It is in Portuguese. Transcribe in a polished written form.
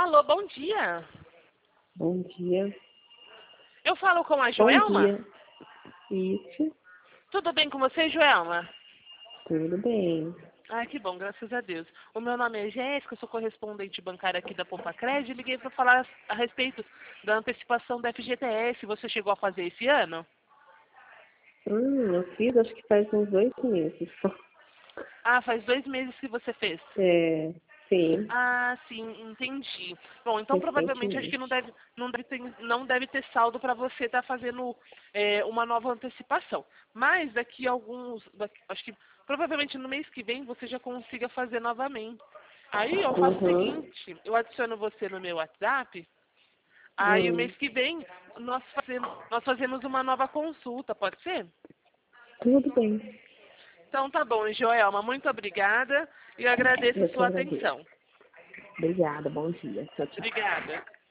Alô, bom dia. Bom dia. Eu falo com a Bom Joelma? dia. Isso, Tudo bem com você, Joelma? tudo bem. Ai, que bom, graças a Deus. O meu nome é Jéssica, eu sou correspondente bancária aqui da Pompa Cred e liguei para falar a respeito da antecipação da FGTS. Você chegou a fazer esse ano? Eu fiz acho que faz uns 8 meses. Ah, faz 2 meses que você fez. É, sim, Ah, sim, entendi. Bom, então provavelmente acho que recentemente. não deve ter saldo para você estar fazendo uma nova antecipação. Mas daqui a acho que provavelmente no mês que vem você já consiga fazer novamente. Aí eu faço o Uhum. seguinte, eu adiciono você no meu WhatsApp, aí o Hum, mês que vem nós fazemos uma nova consulta, pode ser? tudo bem. Então tá bom, Joelma, muito obrigada e eu agradeço Eu que sua agradeço. atenção. Obrigada, bom dia. Tchau, tchau. Obrigada.